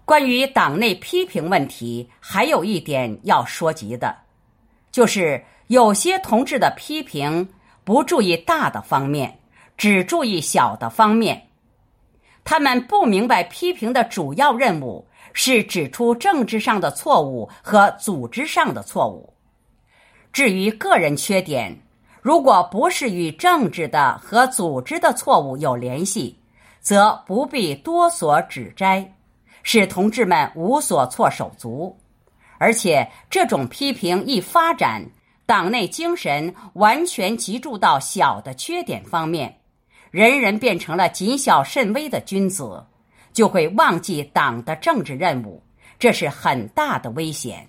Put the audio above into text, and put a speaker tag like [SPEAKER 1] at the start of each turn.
[SPEAKER 1] 关于党内批评问题，还有一点要说及的，就是有些同志的批评不注意大的方面，只注意小的方面。他们不明白批评的主要任务是指出政治上的错误和组织上的错误。至于个人缺点，如果不是与政治的和组织的错误有联系，则不必多所指摘，使同志们无所措手足。而且这种批评一发展，党内精神完全集中到小的缺点方面，人人变成了谨小慎微的君子，就会忘记党的政治任务，这是很大的危险。